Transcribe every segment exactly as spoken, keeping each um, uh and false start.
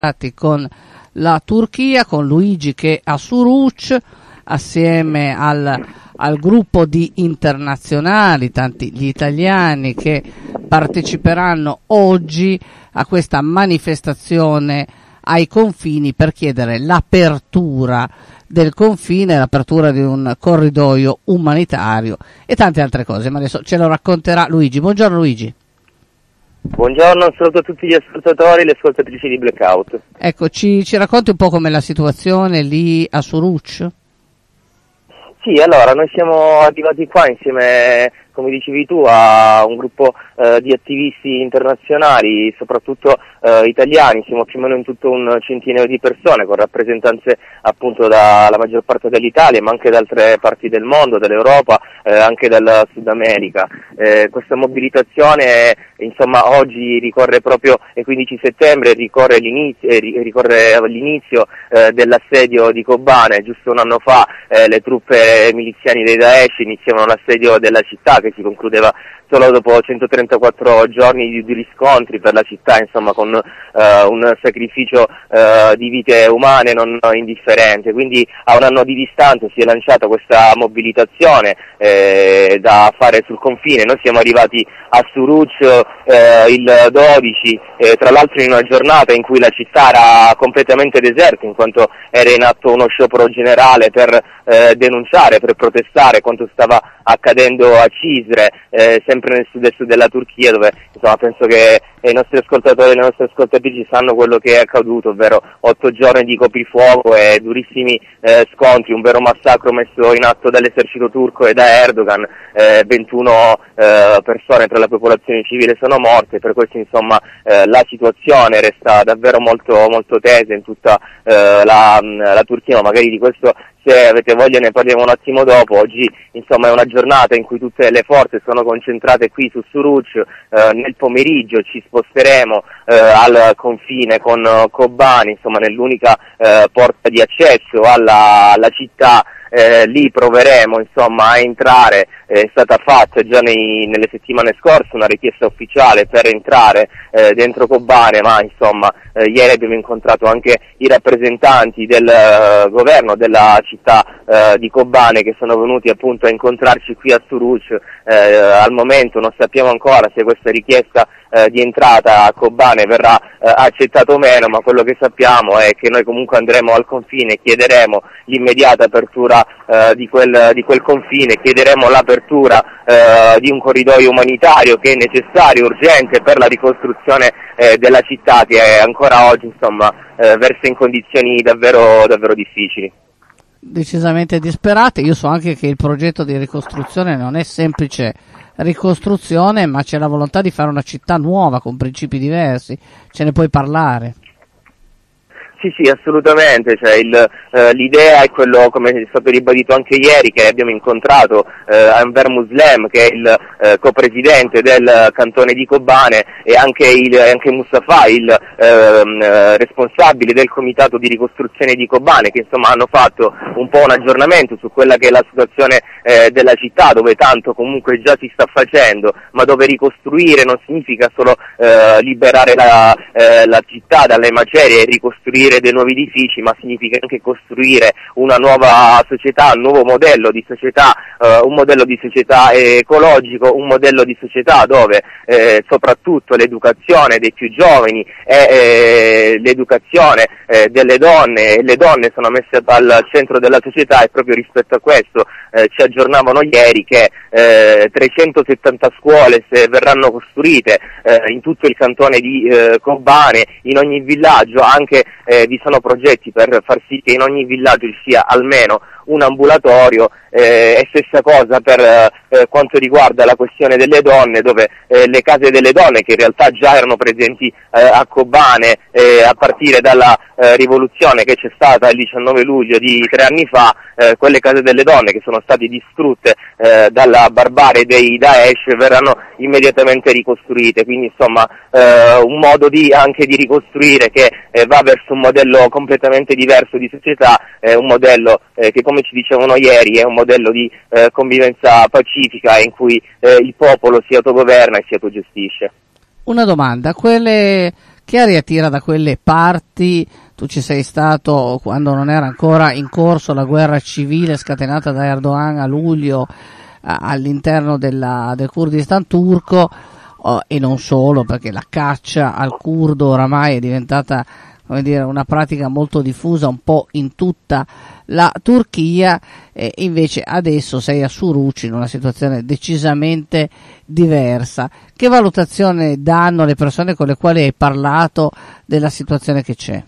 con la Turchia, con Luigi che è a Suruç, assieme al, al gruppo di internazionali, tanti gli italiani che parteciperanno oggi a questa manifestazione ai confini per chiedere l'apertura del confine, l'apertura di un corridoio umanitario e tante altre cose, ma adesso ce lo racconterà Luigi. Buongiorno Luigi. Buongiorno, un saluto a tutti gli ascoltatori e le ascoltatrici di Blackout. Ecco, ci, ci racconti un po' com'è la situazione lì a Suruç? Sì, allora, noi siamo arrivati qua insieme, come dicevi tu, a un gruppo eh, di attivisti internazionali, soprattutto eh, italiani. Siamo più o meno in tutto un centinaio di persone, con rappresentanze appunto dalla maggior parte dell'Italia, ma anche da altre parti del mondo, dall'Europa, eh, anche dal Sud America. Eh, questa mobilitazione, insomma, oggi ricorre proprio il quindici settembre, ricorre l'inizio, eh, ricorre l'inizio eh, dell'assedio di Kobane. Giusto un anno fa eh, le truppe miliziani dei Daesh iniziavano l'assedio della città, che si concludeva solo dopo centotrentaquattro giorni di, di riscontri per la città, insomma, con eh, un sacrificio eh, di vite umane non indifferente. Quindi a un anno di distanza si è lanciata questa mobilitazione eh, da fare sul confine. Noi siamo arrivati a Suruç eh, il dodici, eh, tra l'altro in una giornata in cui la città era completamente deserta, in quanto era in atto uno sciopero generale per eh, denunciare, per protestare quanto stava accadendo a Cizre, eh, sempre nel sud-est della Turchia, dove insomma penso che i nostri ascoltatori e le nostre ascoltatrici sanno quello che è accaduto, ovvero otto giorni di coprifuoco e durissimi eh, scontri, un vero massacro messo in atto dall'esercito turco e da Erdogan. eh, ventuno eh, persone tra la popolazione civile sono morte. Per questo insomma eh, la situazione resta davvero molto molto tesa in tutta eh, la, la Turchia, ma magari di questo, se avete voglia, ne parliamo un attimo dopo. Oggi insomma è una giornata in cui tutte le forze sono concentrate qui su Suruç. Eh, nel pomeriggio ci sposteremo eh, al confine con Kobane, insomma nell'unica eh, porta di accesso alla, alla città. Eh, lì proveremo insomma a entrare. È stata fatta già nei, nelle settimane scorse una richiesta ufficiale per entrare eh, dentro Kobane, ma insomma eh, ieri abbiamo incontrato anche i rappresentanti del uh, governo della città uh, di Kobane, che sono venuti appunto a incontrarci qui a Suruç. Eh, al momento non sappiamo ancora se questa richiesta eh, di entrata a Kobane verrà eh, accettata o meno, ma quello che sappiamo è che noi comunque andremo al confine, chiederemo l'immediata apertura Uh, di, quel, di quel confine, chiederemo l'apertura uh, di un corridoio umanitario che è necessario, urgente per la ricostruzione eh, della città, che è ancora oggi insomma eh, versa in condizioni davvero, davvero difficili. Decisamente disperate. Io so anche che il progetto di ricostruzione non è semplice ricostruzione, ma c'è la volontà di fare una città nuova con principi diversi. Ce ne puoi parlare? Sì, sì, assolutamente, cioè il, eh, l'idea è quello, come è stato ribadito anche ieri, che abbiamo incontrato eh, Enver Muslem, che è il eh, copresidente del cantone di Kobane, e anche, il, anche Mustafa, il eh, responsabile del comitato di ricostruzione di Kobane, che insomma hanno fatto un po' un aggiornamento su quella che è la situazione eh, della città, dove tanto comunque già si sta facendo, ma dove ricostruire non significa solo eh, liberare la, eh, la città dalle macerie e ricostruire dei nuovi edifici, ma significa anche costruire una nuova società, un nuovo modello di società, eh, un modello di società ecologico, un modello di società dove eh, soprattutto l'educazione dei più giovani e eh, l'educazione eh, delle donne, e le donne sono messe al centro della società. E proprio rispetto a questo eh, ci aggiornavano ieri che eh, trecentosettanta scuole se verranno costruite eh, in tutto il cantone di eh, Kobane, in ogni villaggio. Anche eh, vi sono progetti per far sì che in ogni villaggio ci sia almeno un ambulatorio, eh, e stessa cosa per eh, quanto riguarda la questione delle donne, dove eh, le case delle donne, che in realtà già erano presenti eh, a Kobane eh, a partire dalla eh, rivoluzione che c'è stata il diciannove luglio di tre anni fa, eh, quelle case delle donne che sono state distrutte eh, dalla barbarie dei Daesh verranno immediatamente ricostruite. Quindi insomma eh, un modo di, anche di ricostruire che eh, va verso un modello completamente diverso di società, eh, un modello eh, che, come ci dicevano ieri, è un modello di eh, convivenza pacifica in cui eh, il popolo si autogoverna e si autogestisce. Una domanda: quelle che aria tira da quelle parti? Tu ci sei stato quando non era ancora in corso la guerra civile scatenata da Erdogan a luglio a, all'interno della, del Kurdistan turco, oh, e non solo, perché la caccia al curdo oramai è diventata, come dire, una pratica molto diffusa un po' in tutta la Turchia, e invece adesso sei a Suruç in una situazione decisamente diversa. Che valutazione danno le persone con le quali hai parlato della situazione che c'è?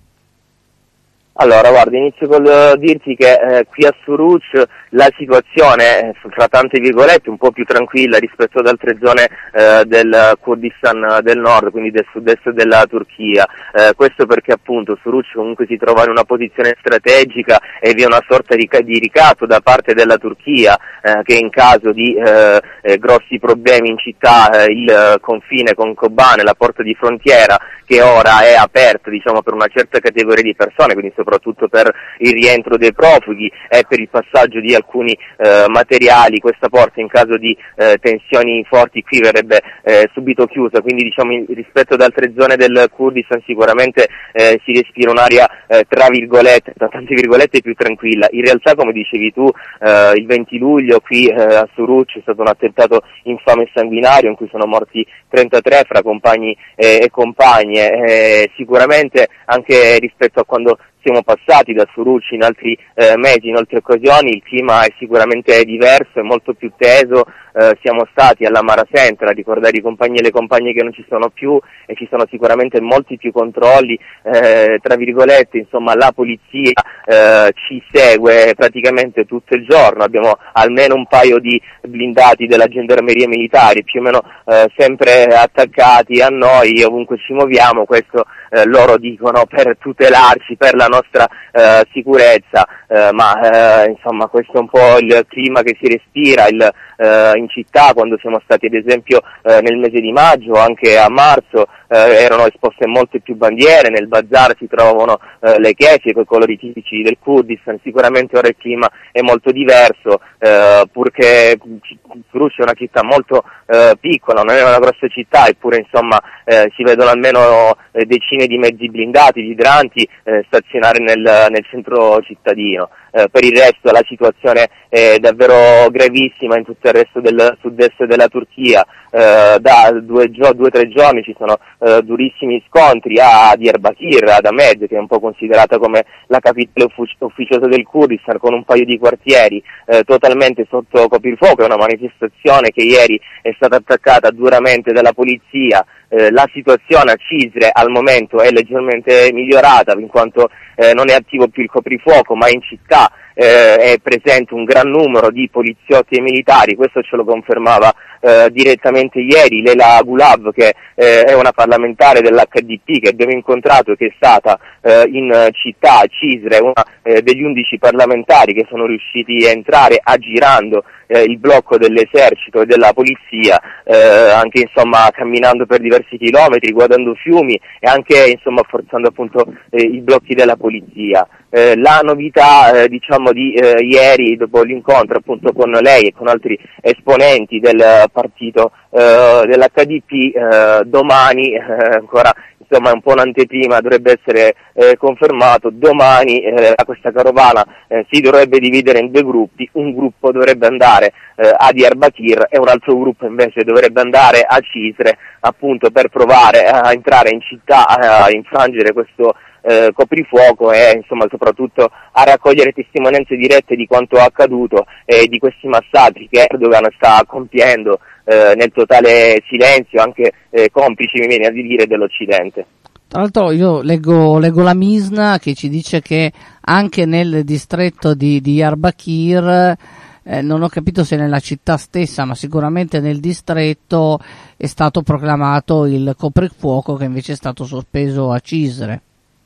Allora, guarda, inizio col uh, dirti che eh, qui a Suruç la situazione, eh, fra tante virgolette, un po' più tranquilla rispetto ad altre zone eh, del Kurdistan del nord, quindi del sud-est della Turchia. Eh, questo perché appunto Suruç comunque si trova in una posizione strategica e vi è una sorta di, di ricatto da parte della Turchia eh, che in caso di eh, eh, grossi problemi in città, eh, il eh, confine con Kobane, la porta di frontiera, che ora è aperto, diciamo, per una certa categoria di persone, quindi soprattutto per il rientro dei profughi e per il passaggio di alcuni eh, materiali. Questa porta in caso di eh, tensioni forti qui verrebbe eh, subito chiusa, quindi diciamo in, rispetto ad altre zone del Kurdistan sicuramente eh, si respira un'aria eh, tra virgolette, tra tante virgolette, più tranquilla. In realtà, come dicevi tu, eh, il venti luglio qui eh, a Suruç è stato un attentato infame e sanguinario in cui sono morti trentatré fra compagni eh, e compagne. Eh, sicuramente anche rispetto a quando siamo passati da Suruç in altri eh, mesi, in altre occasioni, il clima è sicuramente diverso, è molto più teso. Eh, siamo stati alla Mara Centra a ricordare i compagni e le compagne che non ci sono più, e ci sono sicuramente molti più controlli, eh, tra virgolette, insomma la polizia eh, ci segue praticamente tutto il giorno, abbiamo almeno un paio di blindati della gendarmeria militare più o meno eh, sempre attaccati a noi ovunque ci muoviamo. Questo eh, loro dicono per tutelarci, per la nostra eh, sicurezza, eh, ma eh, insomma questo è un po' il clima che si respira il, eh, in città. Quando siamo stati ad esempio eh, nel mese di maggio, anche a marzo, eh, erano esposte molte più bandiere, nel bazar si trovavano eh, le kefie con i colori tipici del Kurdistan. Sicuramente ora il clima è molto diverso, eh, purché Suruç è una città molto eh, piccola, non è una grossa città, eppure insomma eh, si vedono almeno eh, decine di mezzi blindati, di idranti eh, stazionare nel, nel centro cittadino. Eh, per il resto la situazione è davvero gravissima in tutto il resto del sud-est della Turchia. Eh, da due o due, tre giorni ci sono eh, durissimi scontri a Diyarbakir, ad Ahmed, che è un po' considerata come la capitale uffic- ufficiosa del Kurdistan, con un paio di quartieri eh, totalmente sotto coprifuoco. È una manifestazione che ieri è stata attaccata duramente dalla polizia. Eh, la situazione a Cizre al momento è leggermente migliorata, in quanto eh, non è attivo più il coprifuoco, ma in città eh, è presente un gran numero di poliziotti e militari. Questo ce lo confermava eh, direttamente ieri Leyla Gulab, che eh, è una parlamentare dell'H D P che abbiamo incontrato e che è stata eh, in città a Cizre, una eh, degli undici parlamentari che sono riusciti a entrare aggirando eh, il blocco dell'esercito e della polizia, eh, anche insomma camminando per diversi chilometri, guardando fiumi e anche insomma forzando appunto eh, i blocchi della polizia. Eh, la novità eh, diciamo di eh, ieri, dopo l'incontro appunto con lei e con altri esponenti del partito eh, dell'H D P, eh, domani eh, ancora insomma è un po' un'anteprima, dovrebbe essere eh, confermato, domani eh, questa carovana eh, si dovrebbe dividere in due gruppi. Un gruppo dovrebbe andare eh, a Diyarbakir e un altro gruppo invece dovrebbe andare a Cizre, appunto per provare a entrare in città, a infrangere questo eh, coprifuoco e insomma soprattutto a raccogliere testimonianze dirette di quanto accaduto e di questi massacri che Erdogan sta compiendo eh, nel totale silenzio, anche eh, complici, mi viene a dire, dell'Occidente. Tra l'altro io leggo, leggo la Misna che ci dice che anche nel distretto di, di Diyarbakir, eh, non ho capito se nella città stessa, ma sicuramente nel distretto è stato proclamato il coprifuoco, che invece è stato sospeso a Cizre.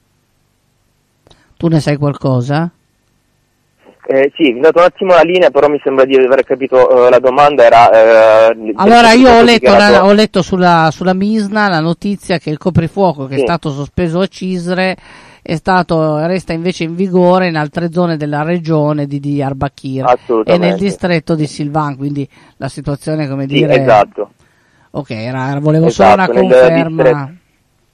Tu ne sai qualcosa? Eh, sì, mi ho dato un attimo la linea, però mi sembra di aver capito eh, la domanda. Era eh, allora io ho letto, la, ho letto sulla, sulla Misna la notizia che il coprifuoco che sì. è stato sospeso a Cizre è stato, resta invece in vigore in altre zone della regione di Diyarbakir e nel distretto di Silvan, quindi la situazione, come sì, dire, esatto. Ok, era, volevo esatto, solo una conferma.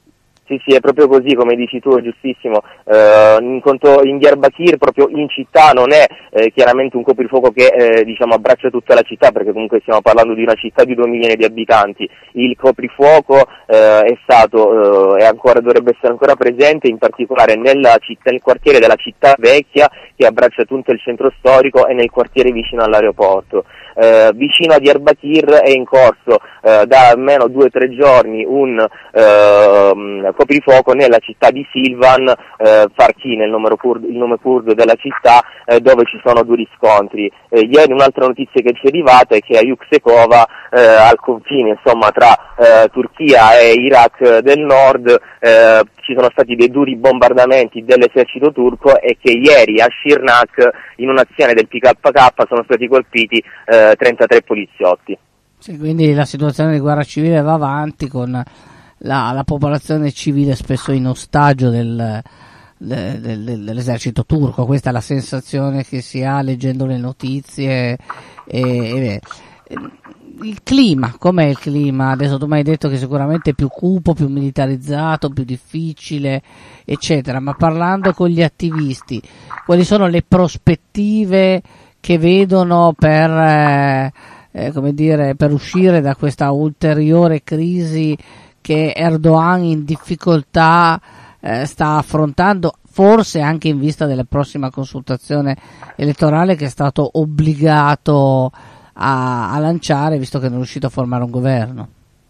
Sì, sì, è proprio così, come dici tu, è giustissimo. Eh, in, conto, in Diyarbakir, proprio in città, non è eh, chiaramente un coprifuoco che eh, diciamo abbraccia tutta la città, perché comunque stiamo parlando di una città di due milioni di abitanti. Il coprifuoco eh, è stato eh, e ancora dovrebbe essere ancora presente, in particolare nella città, nel quartiere della città vecchia, che abbraccia tutto il centro storico, e nel quartiere vicino all'aeroporto. Eh, vicino a Diyarbakir è in corso eh, da almeno due o tre giorni un eh, coprifuoco nella città di Silvan, eh, Farkin, il nome curdo, il nome curdo della città, eh, dove ci sono due riscontri. Eh, ieri un'altra notizia che ci è arrivata è che a Yuksekova, eh, al confine insomma tra eh, Turchia e Iraq del Nord, eh, ci sono stati dei duri bombardamenti dell'esercito turco, e che ieri a Shirnak, in un'azione del P K K, sono stati colpiti eh, trentatré poliziotti. Sì, quindi la situazione di guerra civile va avanti, con la, la popolazione civile spesso in ostaggio del, del, del, dell'esercito turco. Questa è la sensazione che si ha leggendo le notizie. E, e, il clima, com'è il clima? Adesso tu mi hai detto che sicuramente è più cupo, più militarizzato, più difficile, eccetera, ma parlando con gli attivisti, quali sono le prospettive che vedono per, eh, eh, come dire, per uscire da questa ulteriore crisi che Erdogan in difficoltà eh, sta affrontando, forse anche in vista della prossima consultazione elettorale che è stato obbligato A, a lanciare, visto che non è riuscito a formare un governo?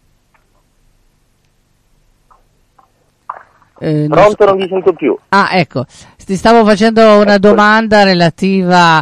Eh, Pronto, non, so... non vi sento più. Ah, ecco, ti stavo facendo una domanda relativa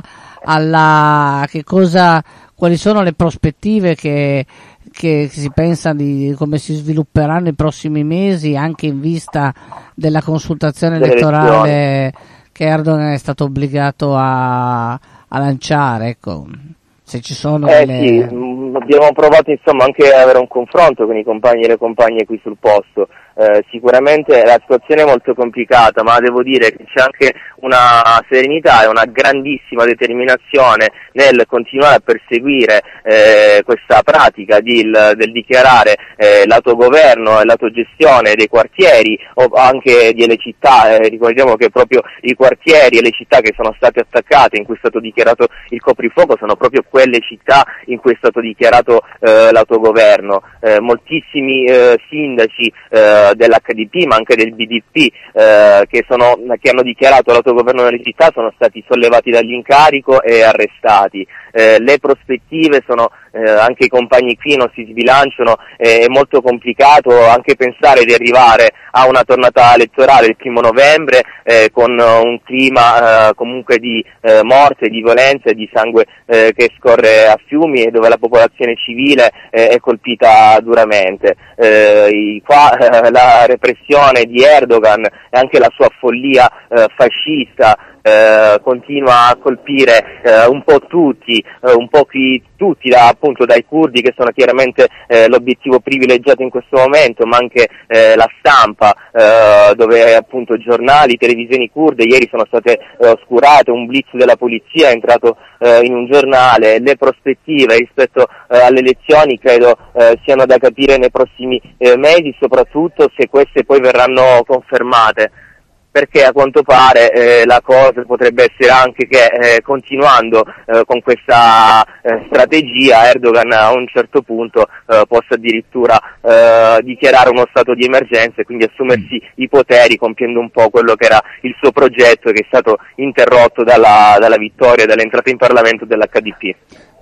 alla che cosa, quali sono le prospettive che, che si pensa di come si svilupperanno i prossimi mesi, anche in vista della consultazione elettorale che Erdogan è stato obbligato a, a lanciare, ecco. Se ci sono eh delle... sì, abbiamo provato insomma anche ad avere un confronto con i compagni e le compagne qui sul posto. Eh, sicuramente la situazione è molto complicata, ma devo dire che c'è anche una serenità e una grandissima determinazione nel continuare a perseguire eh, questa pratica di, il, del dichiarare eh, l'autogoverno e l'autogestione dei quartieri o anche delle città. Eh, ricordiamo che proprio i quartieri e le città che sono state attaccate, in cui è stato dichiarato il coprifuoco, sono proprio quelle città in cui è stato dichiarato eh, l'autogoverno. Eh, moltissimi eh, sindaci eh, dell'H D P, ma anche del B D P, eh, che, sono, che hanno dichiarato l'autogoverno nelle città, sono stati sollevati dall'incarico e arrestati. Eh, le prospettive sono, eh, anche i compagni qui non si sbilanciano, eh, è molto complicato anche pensare di arrivare a una tornata elettorale il primo novembre eh, con un clima eh, comunque di eh, morte, di violenza e di sangue eh, che scorre a fiumi, e dove la popolazione civile eh, è colpita duramente. Eh, qua eh, la repressione di Erdogan e anche la sua follia eh, fascista eh, continua a colpire eh, un po' tutti, eh, un po' chi, tutti da, appunto dai curdi, che sono chiaramente eh, l'obiettivo privilegiato in questo momento, ma anche eh, la stampa, eh, dove appunto giornali, televisioni kurde ieri sono state eh, oscurate, un blitz della polizia è entrato eh, in un giornale. Le prospettive rispetto eh, alle elezioni credo eh, siano da capire nei prossimi eh, mesi, soprattutto se queste poi verranno confermate, perché a quanto pare eh, la cosa potrebbe essere anche che eh, continuando eh, con questa eh, strategia Erdogan a un certo punto eh, possa addirittura eh, dichiarare uno stato di emergenza e quindi assumersi i poteri, compiendo un po' quello che era il suo progetto, che è stato interrotto dalla, dalla vittoria e dall'entrata in Parlamento dell'H D P.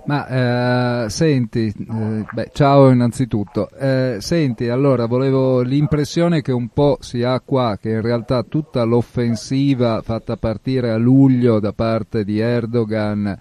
Ma eh, senti, eh, beh, ciao innanzitutto, eh, senti, allora volevo l'impressione che un po' si ha qua, che in realtà tutta l'offensiva fatta partire a luglio da parte di Erdogan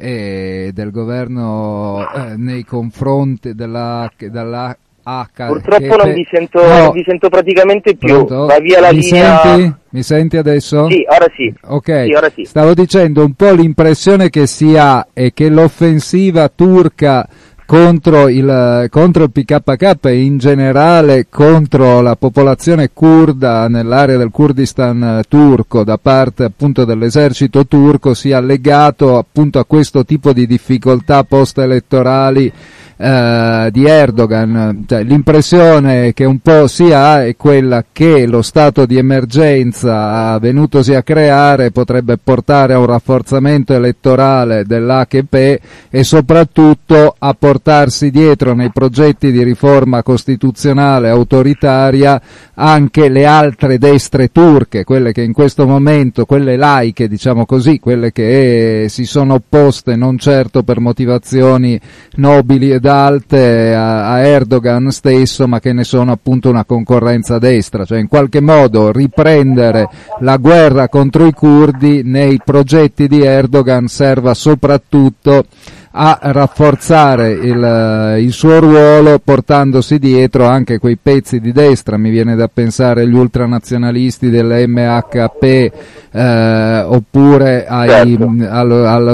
e del governo eh, nei confronti della, della H, Purtroppo non pe... vi sento, no. non vi sento praticamente più. Pronto? Va via la Mi linea. Senti? Mi senti adesso? Sì, ora sì. Ok, sì, ora sì. Stavo dicendo un po' l'impressione che si ha è che l'offensiva turca contro il, contro il P K K e in generale contro la popolazione curda nell'area del Kurdistan turco da parte appunto dell'esercito turco sia legato appunto a questo tipo di difficoltà post-elettorali eh, di Erdogan. Cioè, l'impressione che un po' si ha è quella che lo stato di emergenza venutosi a creare potrebbe portare a un rafforzamento elettorale dell'A K P e soprattutto a portarsi dietro nei progetti di riforma costituzionale autoritaria anche le altre destre turche, quelle che in questo momento, quelle laiche diciamo così, quelle che si sono opposte non certo per motivazioni nobili ed alte a, a Erdogan stesso, ma che ne sono appunto una concorrenza destra, cioè in qualche modo riprendere la guerra contro i curdi nei progetti di Erdogan serva soprattutto a rafforzare il, il suo ruolo, portandosi dietro anche quei pezzi di destra, mi viene da pensare agli ultranazionalisti dell'M H P eh, oppure ai, certo. allo, allo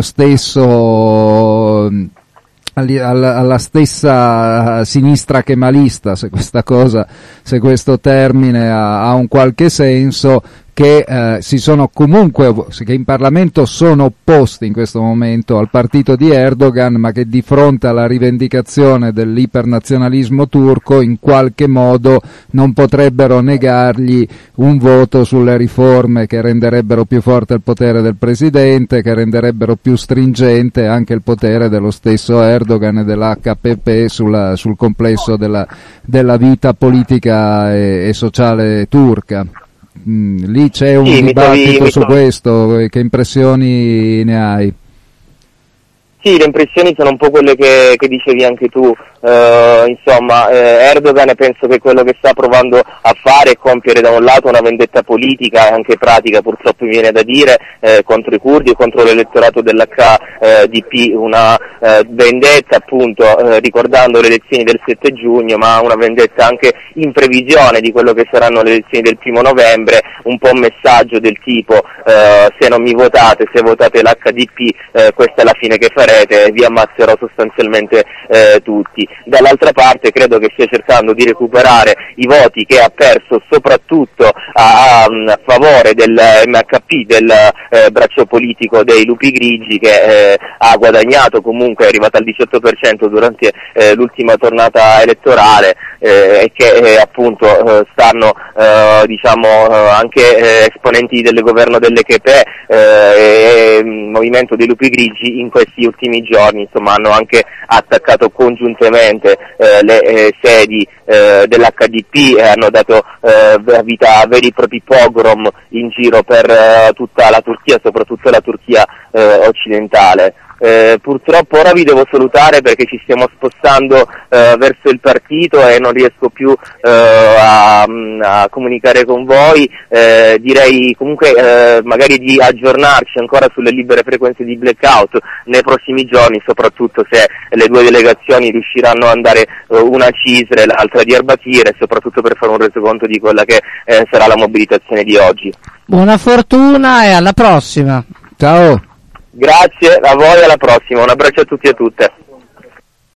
stesso alla, alla stessa sinistra kemalista, se questa cosa, se questo termine ha, ha un qualche senso, che eh, si sono comunque, che in Parlamento sono opposti in questo momento al partito di Erdogan, ma che di fronte alla rivendicazione dell'ipernazionalismo turco in qualche modo non potrebbero negargli un voto sulle riforme che renderebbero più forte il potere del presidente, che renderebbero più stringente anche il potere dello stesso Erdogan e dell'H P P sulla, sul complesso della, della vita politica e, e sociale turca. Mm, lì c'è un sì, dibattito mi su trovi... questo, che impressioni ne hai? Sì, le impressioni sono un po' quelle che, che dicevi anche tu, uh, insomma eh, Erdogan penso che quello che sta provando a fare è compiere da un lato una vendetta politica e anche pratica, purtroppo mi viene da dire, eh, contro i curdi e contro l'elettorato dell'H D P, una eh, vendetta appunto eh, ricordando le elezioni del sette giugno, ma una vendetta anche in previsione di quello che saranno le elezioni del primo novembre, un po' un messaggio del tipo eh, se non mi votate, se votate l'H D P eh, questa è la fine che farete, vi ammazzerò sostanzialmente eh, tutti. Dall'altra parte credo che stia cercando di recuperare i voti che ha perso soprattutto a, a, a favore del M H P, del eh, braccio politico dei lupi grigi, che eh, ha guadagnato, comunque è arrivato al diciotto per cento durante eh, l'ultima tornata elettorale eh, e che eh, appunto eh, stanno eh, diciamo eh, anche eh, esponenti del governo dell'E K P eh, e il movimento dei lupi grigi in questi ultimi giorni insomma hanno anche attaccato congiuntamente eh, le eh, sedi eh, dell'H D P e hanno dato eh, vita a veri e propri pogrom in giro per eh, tutta la Turchia, soprattutto la Turchia eh, occidentale. Eh, purtroppo ora vi devo salutare perché ci stiamo spostando eh, verso il partito e non riesco più eh, a, a comunicare con voi, eh, direi comunque eh, magari di aggiornarci ancora sulle libere frequenze di Blackout nei prossimi giorni, soprattutto se le due delegazioni riusciranno ad andare eh, una a Cisre e l'altra di Arbatire, e soprattutto per fare un resoconto di quella che eh, sarà la mobilitazione di oggi. Buona fortuna e alla prossima. Ciao. Grazie a voi, alla prossima, un abbraccio a tutti e a tutte.